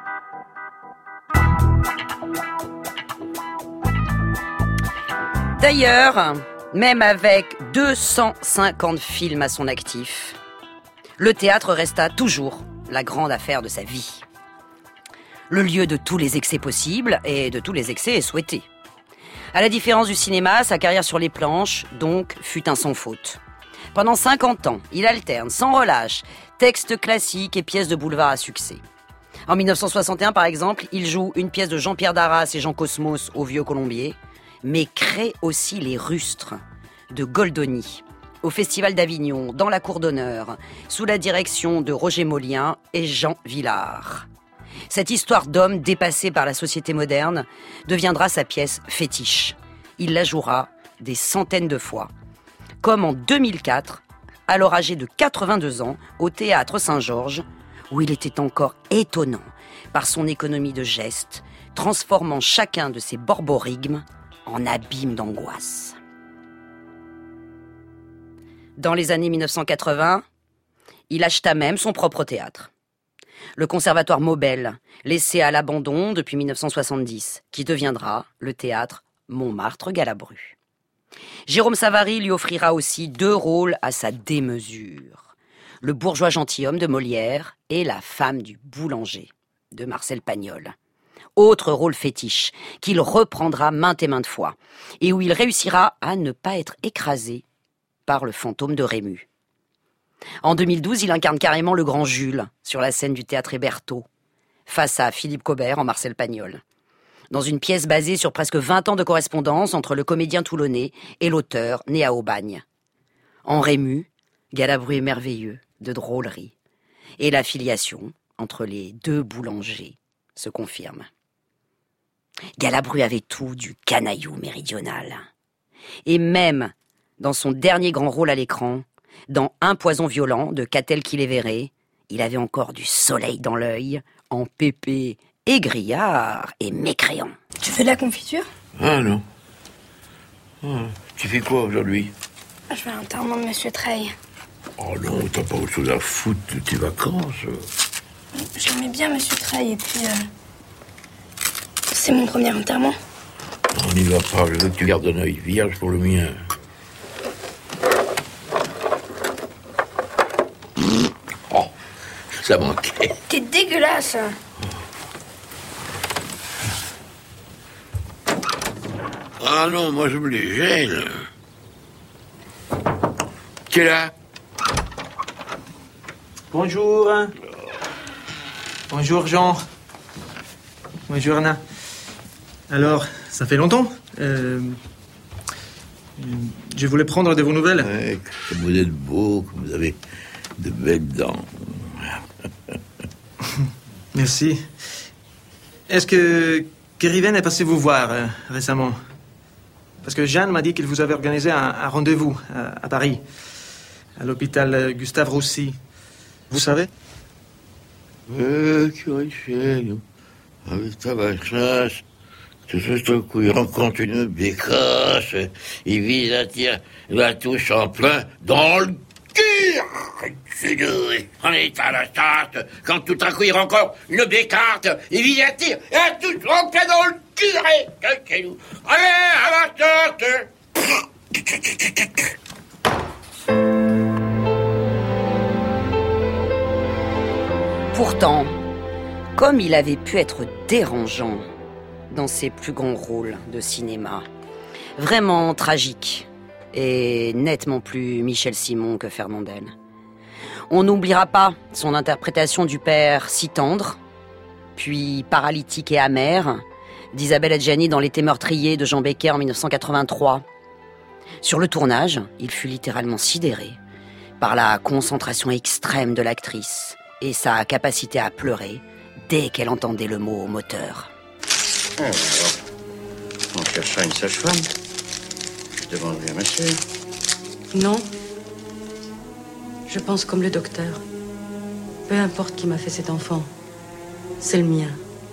D'ailleurs, même avec 250 films à son actif, le théâtre resta toujours la grande affaire de sa vie. Le lieu de tous les excès possibles et de tous les excès souhaités. À la différence du cinéma, sa carrière sur les planches, donc, fut un sans faute. Pendant 50 ans, il alterne sans relâche textes classiques et pièces de boulevard à succès. En 1961, par exemple, il joue une pièce de Jean-Pierre Darras et Jean Cosmos au Vieux Colombier, mais crée aussi Les Rustres de Goldoni au Festival d'Avignon, dans la cour d'honneur, sous la direction de Roger Molien et Jean Villard. Cette histoire d'homme dépassé par la société moderne deviendra sa pièce fétiche. Il la jouera des centaines de fois. Comme en 2004, alors âgé de 82 ans, au Théâtre Saint-Georges, où il était encore étonnant par son économie de gestes, transformant chacun de ces borborigmes en abîme d'angoisse. Dans les années 1980, il acheta même son propre théâtre. Le conservatoire Maubel, laissé à l'abandon depuis 1970, qui deviendra le théâtre Montmartre-Galabru. Jérôme Savary lui offrira aussi 2 rôles à sa démesure. Le bourgeois gentilhomme de Molière et la femme du boulanger de Marcel Pagnol. Autre rôle fétiche qu'il reprendra maintes et maintes fois et où il réussira à ne pas être écrasé par le fantôme de Rému. En 2012, il incarne carrément le grand Jules sur la scène du théâtre Hébertot, face à Philippe Cobert en Marcel Pagnol, dans une pièce basée sur presque 20 ans de correspondance entre le comédien toulonnais et l'auteur né à Aubagne. En Rému, Galabru est merveilleux, de drôlerie, et la filiation entre les 2 boulangers se confirme. Galabru avait tout du canaillou méridional. Et même dans son dernier grand rôle à l'écran, dans Un poison violent de Catel-Quillévéré, il avait encore du soleil dans l'œil, en pépé, égrillard et mécréant. Tu fais de la confiture? Ah non. Tu fais quoi aujourd'hui? Je vais à l'enterrement de Monsieur Treille. Oh non, t'as pas autre chose à foutre de tes vacances. J'aimais bien Monsieur Treille et puis... c'est mon premier enterrement. On n'y va pas, je veux que tu gardes un œil vierge pour le mien. Oh, ça manquait. T'es dégueulasse. Ah non, moi je me les gêne. Qui est là? Bonjour. Bonjour Jean. Bonjour Anna. Alors, ça fait longtemps. Je voulais prendre de vos nouvelles. Ouais, comme vous êtes beau, comme vous avez de belles dents. Merci. Est-ce que Riven est passé vous voir récemment? Parce que Jeanne m'a dit qu'il vous avait organisé un rendez-vous à Paris, à l'hôpital Gustave Roussy. Vous savez? Curieux, avec ta vache, tout ce coup, il rencontre une bécasse, il vise à tirer la touche en plein dans le cul. On est à la chasse, quand tout à coup il rencontre une bécarte, il vise à tirer la touche en plein dans le cul. Allez, à la chasse. Pourtant, comme il avait pu être dérangeant dans ses plus grands rôles de cinéma, vraiment tragique et nettement plus Michel Simon que Fernandel. On n'oubliera pas son interprétation du père si tendre, puis paralytique et amer, d'Isabelle Adjani dans L'été meurtrier de Jean Becker en 1983. Sur le tournage, il fut littéralement sidéré par la concentration extrême de l'actrice et sa capacité à pleurer dès qu'elle entendait le mot moteur. Alors, on cherchera une sage-femme. Je demanderai à ma sœur. Non. Je pense comme le docteur. Peu importe qui m'a fait cet enfant, c'est le mien.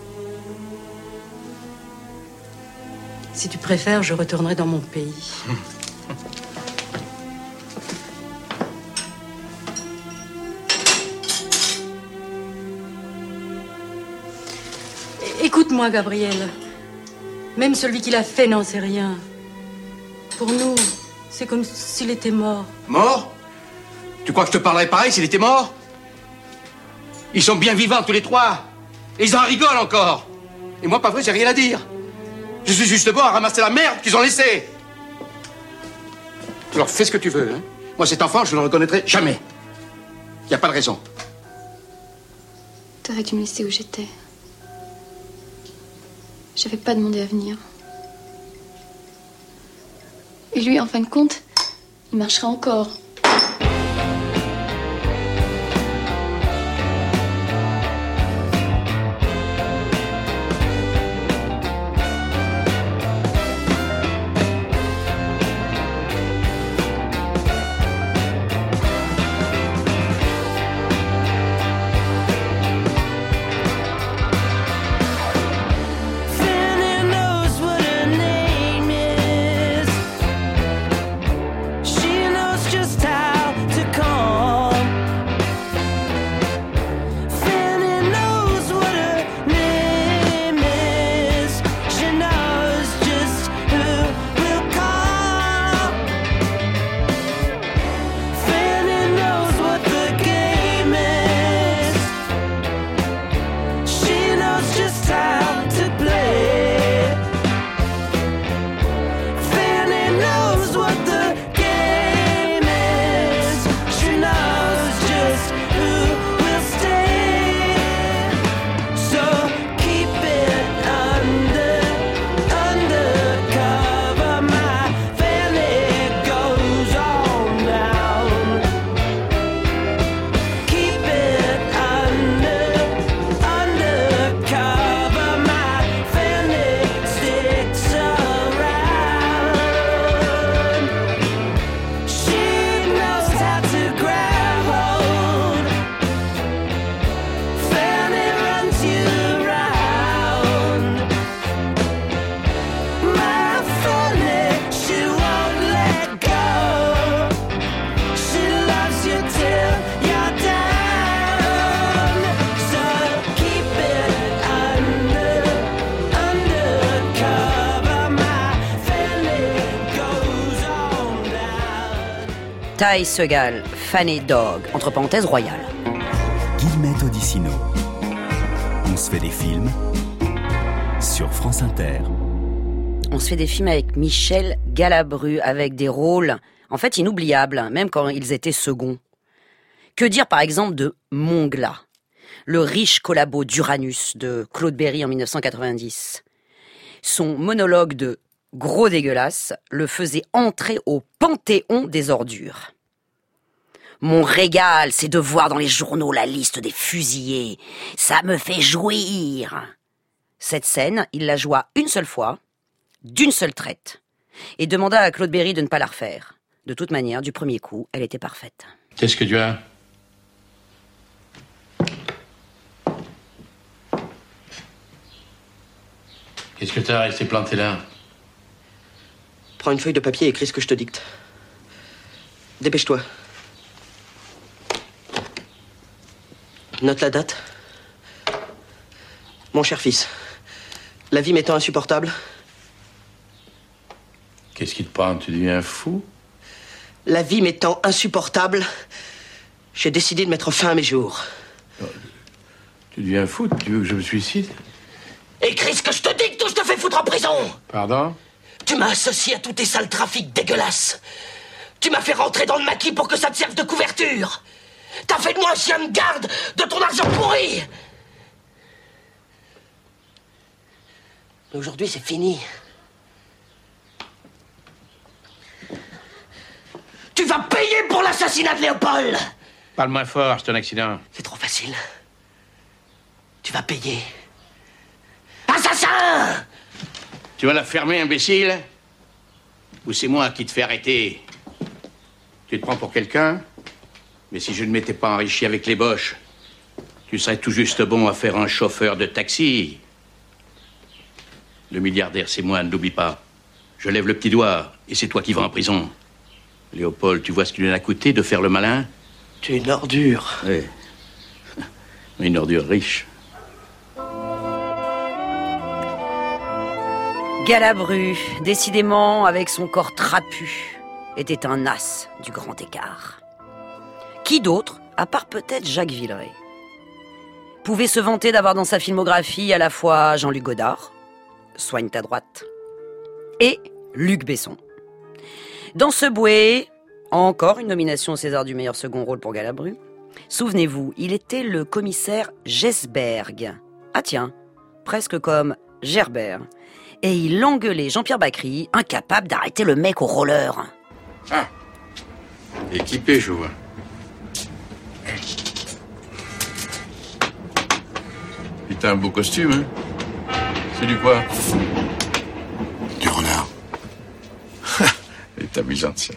Si tu préfères, je retournerai dans mon pays. Écoute-moi, Gabriel. Même celui qui l'a fait n'en sait rien. Pour nous, c'est comme s'il était mort. Mort? Tu crois que je te parlerais pareil s'il était mort? Ils sont bien vivants tous les 3. Et ils en rigolent encore. Et moi, pas vrai, j'ai rien à dire. Je suis juste bon à ramasser la merde qu'ils ont laissée. Alors fais ce que tu veux, hein. Moi, cet enfant, je ne le reconnaîtrai jamais. Il n'y a pas de raison. T'aurais dû me laisser où j'étais. J'avais pas demandé à venir. Et lui, en fin de compte, il marchera encore. Ty Segall, Fanny Dog, entre parenthèses royale. Guillemette Odissino. On se fait des films sur France Inter. On se fait des films avec Michel Galabru, avec des rôles, en fait, inoubliables, même quand ils étaient seconds. Que dire, par exemple, de Mongla, le riche collabo d'Uranus de Claude Berry en 1990. Son monologue de gros dégueulasse le faisait entrer au panthéon des ordures. Mon régal, c'est de voir dans les journaux la liste des fusillés. Ça me fait jouir. Cette scène, il la joua une seule fois, d'une seule traite, et demanda à Claude Berry de ne pas la refaire. De toute manière, du premier coup, elle était parfaite. Qu'est-ce que tu as? Qu'est-ce que t'as resté planté là? Prends une feuille de papier et écris ce que je te dicte. Dépêche-toi. Note la date. Mon cher fils, la vie m'étant insupportable... Qu'est-ce qui te prend? Tu deviens fou? La vie m'étant insupportable, j'ai décidé de mettre fin à mes jours. Tu deviens fou? Tu veux que je me suicide? Écris ce que je te dicte ou je te fais foutre en prison! Pardon? Tu m'as associé à tous tes sales trafics dégueulasses. Tu m'as fait rentrer dans le maquis pour que ça te serve de couverture. T'as fait de moi un chien de garde de ton argent pourri. Mais aujourd'hui, c'est fini. Tu vas payer pour l'assassinat de Léopold. Parle moins fort, c'est un accident. C'est trop facile. Tu vas payer. Assassin! Tu vas la fermer, imbécile? Ou c'est moi qui te fais arrêter? Tu te prends pour quelqu'un? Mais si je ne m'étais pas enrichi avec les Boches, tu serais tout juste bon à faire un chauffeur de taxi. Le milliardaire, c'est moi, ne l'oublie pas. Je lève le petit doigt, et c'est toi qui vas en prison. Léopold, tu vois ce qu'il lui en a coûté de faire le malin? Tu es une ordure. Oui. Mais une ordure riche. Galabru, décidément, avec son corps trapu, était un as du grand écart. Qui d'autre, à part peut-être Jacques Villeray, pouvait se vanter d'avoir dans sa filmographie à la fois Jean-Luc Godard, Soigne ta droite, et Luc Besson. Dans ce bouet, encore une nomination au César du meilleur second rôle pour Galabru. Souvenez-vous, il était le commissaire Gesberg. Ah tiens, presque comme Gerbert. Et il engueulait Jean-Pierre Bacry, incapable d'arrêter le mec au roller. Ah, équipé, je vois. Et t'as un beau costume, hein? C'est du quoi? Du renard. Elle est amusante, ça.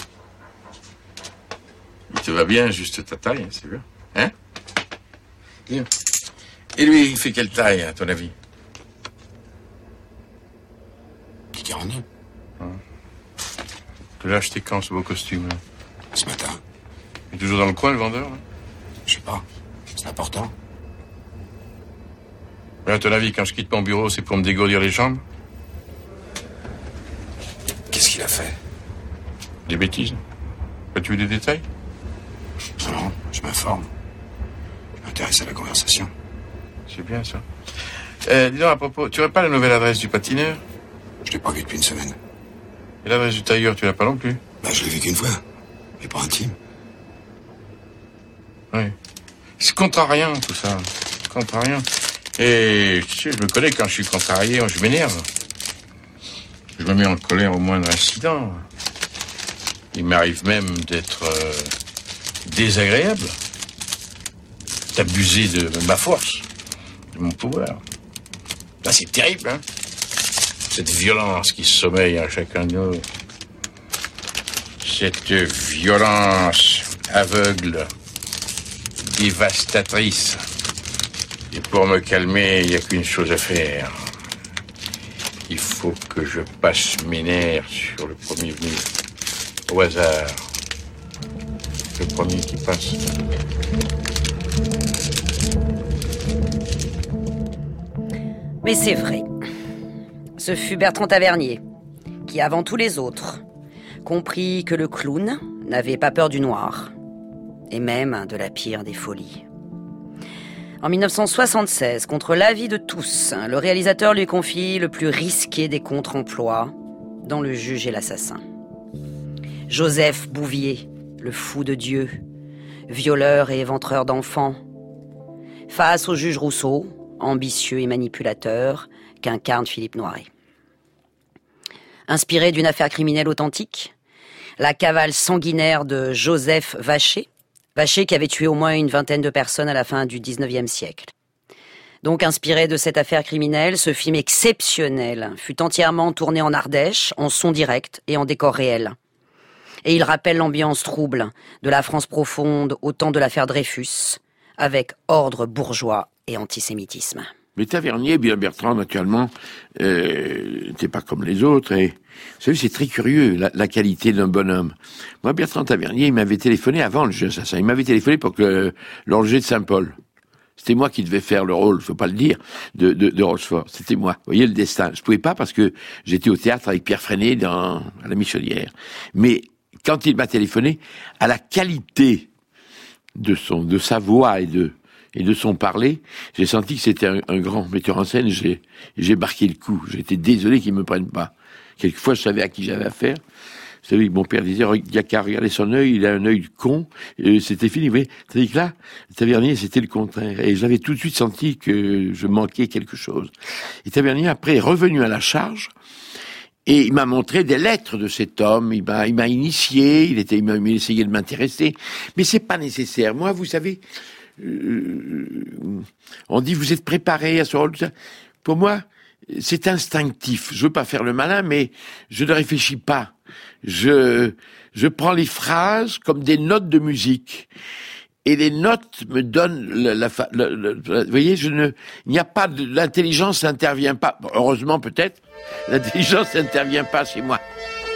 Il te va bien, juste ta taille, hein, c'est bien. Hein? Bien. Et lui, il fait quelle taille, à ton avis? Qui 42. Tu l'as acheté quand, ce beau costume, là? Ce matin. Il est toujours dans le coin, le vendeur, là? Je sais pas. C'est important. Mais à ton avis, quand je quitte mon bureau, c'est pour me dégourdir les jambes? Qu'est-ce qu'il a fait? Des bêtises. Tu veux des détails? Non, je m'informe. Je m'intéresse à la conversation. C'est bien, ça. Dis donc, à propos, tu n'aurais pas la nouvelle adresse du patineur? Je l'ai pas vu depuis une semaine. Et l'adresse du tailleur, tu l'as pas non plus? Bah, je l'ai vu qu'une fois. Mais pas intime. Oui. C'est contrariant, tout ça. Contrariant. Et tu sais, je me connais, quand je suis contrarié, je m'énerve. Je me mets en colère au moindre incident. Il m'arrive même d'être désagréable. D'abuser de ma force, de mon pouvoir. Là, c'est terrible, hein? Cette violence qui sommeille en chacun de nous. Cette violence aveugle, dévastatrice. Et pour me calmer, il n'y a qu'une chose à faire. Il faut que je passe mes nerfs sur le premier venu. Au hasard. Le premier qui passe. Mais c'est vrai. Ce fut Bertrand Tavernier qui, avant tous les autres, comprit que le clown n'avait pas peur du noir, et même de la pire des folies. En 1976, contre l'avis de tous, le réalisateur lui confie le plus risqué des contre-emplois dans Le Juge et l'Assassin. Joseph Bouvier, le fou de Dieu, violeur et éventreur d'enfants, face au juge Rousseau, ambitieux et manipulateur, qu'incarne Philippe Noiret. Inspiré d'une affaire criminelle authentique, la cavale sanguinaire de Joseph Vacher qui avait tué au moins une vingtaine de personnes à la fin du 19e siècle. Donc inspiré de cette affaire criminelle, ce film exceptionnel fut entièrement tourné en Ardèche, en son direct et en décor réel. Et il rappelle l'ambiance trouble de la France profonde au temps de l'affaire Dreyfus, avec ordre bourgeois et antisémitisme. Mais Tavernier, bien Bertrand, naturellement, n'était pas comme les autres. Et vous savez, c'est très curieux, la qualité d'un bonhomme. Moi, Bertrand Tavernier, il m'avait téléphoné avant Le Juge et l'Assassin. Il m'avait téléphoné pour que l'Orger de Saint-Paul. C'était moi qui devais faire le rôle, faut pas le dire, de Rochefort. C'était moi. Vous voyez le destin. Je pouvais pas parce que j'étais au théâtre avec Pierre Freinet à la Michelière. Mais quand il m'a téléphoné, à la qualité de sa voix et de son parler, j'ai senti que c'était un grand metteur en scène. J'ai marqué le coup. J'étais désolé qu'il me prenne pas. Quelquefois, je savais à qui j'avais affaire. Vous savez, mon père disait, il n'y a qu'à regarder son œil, il a un œil de con, c'était fini. Vous voyez, tandis que là, Tavernier, c'était le contraire. Et j'avais tout de suite senti que je manquais quelque chose. Et Tavernier, après, est revenu à la charge, et il m'a montré des lettres de cet homme, il m'a initié, il m'a essayé de m'intéresser. Mais c'est pas nécessaire. Moi, vous savez, on dit, vous êtes préparé à ce rôle. Pour moi, c'est instinctif. Je veux pas faire le malin, mais je ne réfléchis pas. Je prends les phrases comme des notes de musique. Et les notes me donnent vous voyez, il n'y a pas l'intelligence n'intervient pas. Bon, heureusement peut-être, l'intelligence n'intervient pas chez moi.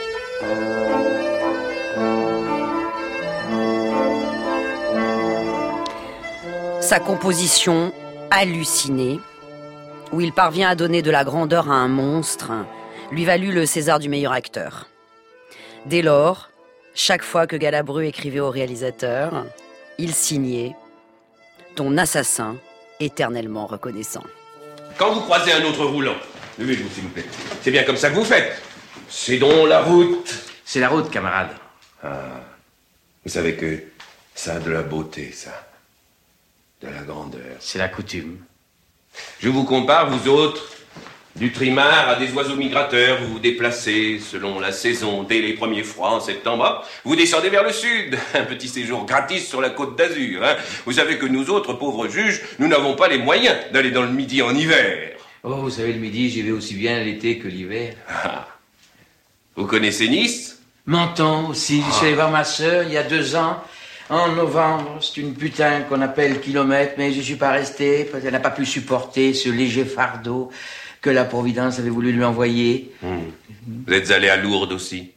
Sa composition hallucinée, où il parvient à donner de la grandeur à un monstre, lui valut le César du meilleur acteur. Dès lors, chaque fois que Galabru écrivait au réalisateur, il signait « Ton assassin éternellement reconnaissant ». Quand vous croisez un autre roulant, levez-vous s'il vous plaît. C'est bien comme ça que vous faites. C'est donc la route. C'est la route, camarade. Ah, vous savez que ça a de la beauté, ça. De la grandeur. C'est la coutume. Je vous compare, vous autres, du trimard à des oiseaux migrateurs. Vous vous déplacez selon la saison. Dès les premiers froids en septembre, vous descendez vers le sud. Un petit séjour gratis sur la côte d'Azur. Hein. Vous savez que nous autres, pauvres juges, nous n'avons pas les moyens d'aller dans le Midi en hiver. Oh, vous savez, le Midi, j'y vais aussi bien l'été que l'hiver. Ah. Vous connaissez Nice? Menton aussi. Je suis allé voir ma sœur il y a 2 ans. En novembre, c'est une putain qu'on appelle kilomètre, mais je suis pas resté parce qu'elle n'a pas pu supporter ce léger fardeau que la Providence avait voulu lui envoyer. Vous êtes allé à Lourdes aussi?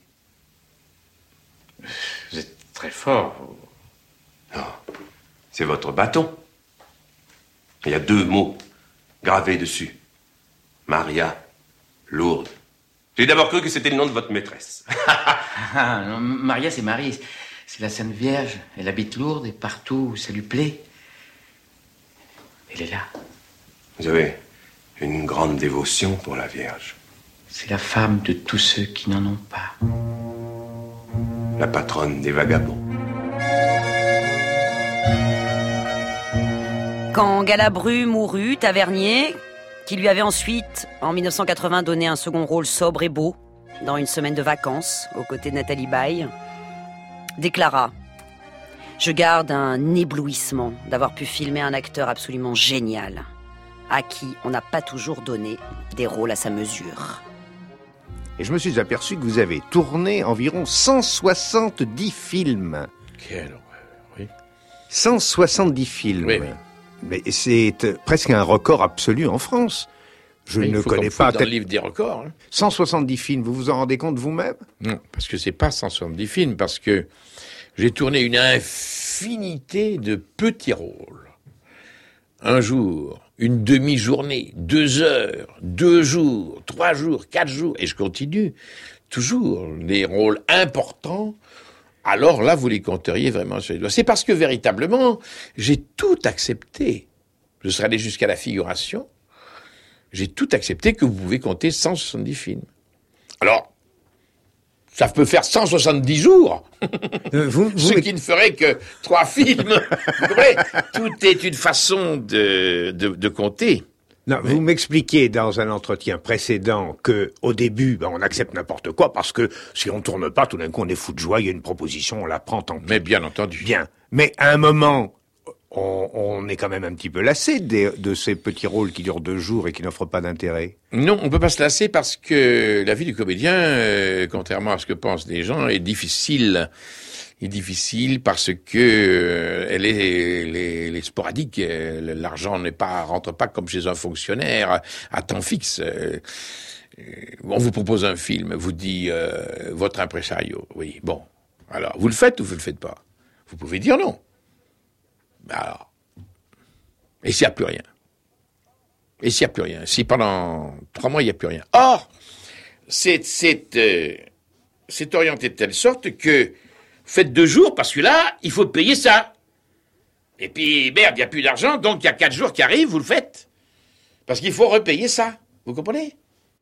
Vous êtes très fort. Non, c'est votre bâton. Il y a 2 mots gravés dessus. Maria, Lourdes. J'ai d'abord cru que c'était le nom de votre maîtresse. Ah, non, Maria, c'est Marie. C'est la Sainte Vierge. Elle habite Lourdes et partout où ça lui plaît. Elle est là. Vous avez une grande dévotion pour la Vierge. C'est la femme de tous ceux qui n'en ont pas. La patronne des vagabonds. Quand Galabru mourut, Tavernier, qui lui avait ensuite, en 1980, donné un second rôle sobre et beau, dans Une semaine de vacances, aux côtés de Nathalie Baye, déclara « Je garde un éblouissement d'avoir pu filmer un acteur absolument génial, à qui on n'a pas toujours donné des rôles à sa mesure. » Et je me suis aperçu que vous avez tourné environ 170 films. Quelle horreur, oui. 170 films. Oui, oui. Mais c'est presque un record absolu en France. Je ne connais pas... dans le livre des records. Hein. 170 films, vous vous en rendez compte vous-même? Non, parce que c'est pas 170 films, parce que j'ai tourné une infinité de petits rôles. Un jour, une demi-journée, 2 heures, 2 jours, 3 jours, 4 jours, et je continue. Toujours des rôles importants alors là, vous les compteriez vraiment sur les doigts. C'est parce que, véritablement, j'ai tout accepté. Je serais allé jusqu'à la figuration. J'ai tout accepté que vous pouvez compter 170 films. Alors, ça peut faire 170 jours. Ce qui ne ferait que 3 films. Vous comprenez ? Tout est une façon de compter. Non, vous m'expliquiez dans un entretien précédent que au début, on accepte n'importe quoi parce que si on tourne pas, tout d'un coup, on est fou de joie, il y a une proposition, on la prend tant pis. Mais bien entendu. Bien. Mais à un moment, on est quand même un petit peu lassé de ces petits rôles qui durent 2 jours et qui n'offrent pas d'intérêt. Non, on peut pas se lasser parce que la vie du comédien, contrairement à ce que pensent les gens, est difficile. Est difficile parce que elle est sporadique. L'argent rentre pas comme chez un fonctionnaire à temps fixe. On vous propose un film, vous dit votre impresario. Oui, bon. Alors, vous le faites ou vous le faites pas? Vous pouvez dire non. Ben alors. Et s'il n'y a plus rien? Et s'il n'y a plus rien? Si pendant 3 mois, il n'y a plus rien. Or, c'est orienté de telle sorte que faites 2 jours, parce que là, il faut payer ça. Et puis, merde, il n'y a plus d'argent, donc il y a 4 jours qui arrivent, vous le faites. Parce qu'il faut repayer ça. Vous comprenez?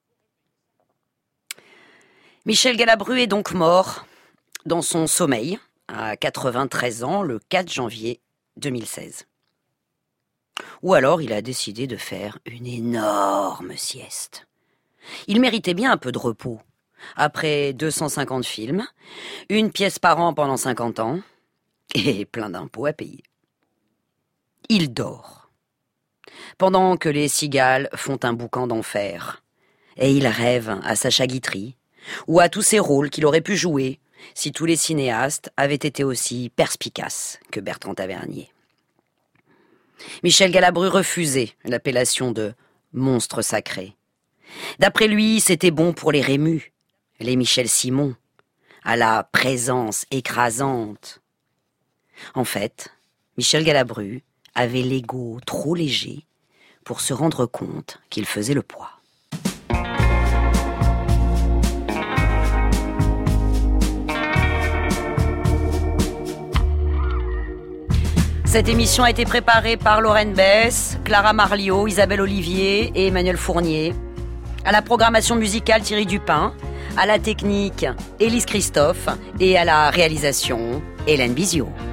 Michel Galabru est donc mort dans son sommeil, à 93 ans, le 4 janvier 2016. Ou alors, il a décidé de faire une énorme sieste. Il méritait bien un peu de repos. Après 250 films, 1 pièce par an pendant 50 ans, et plein d'impôts à payer. Il dort. Pendant que les cigales font un boucan d'enfer, et il rêve à Sacha Guitry, ou à tous ces rôles qu'il aurait pu jouer si tous les cinéastes avaient été aussi perspicaces que Bertrand Tavernier. Michel Galabru refusait l'appellation de « monstre sacré ». D'après lui, c'était bon pour les Rémus, les Michel Simon, à la présence écrasante. En fait, Michel Galabru avait l'ego trop léger pour se rendre compte qu'il faisait le poids. Cette émission a été préparée par Lorraine Bess, Clara Marliot, Isabelle Olivier et Emmanuel Fournier. À la programmation musicale, Thierry Dupin. À la technique, Élise Christophe. Et à la réalisation, Hélène Bizio.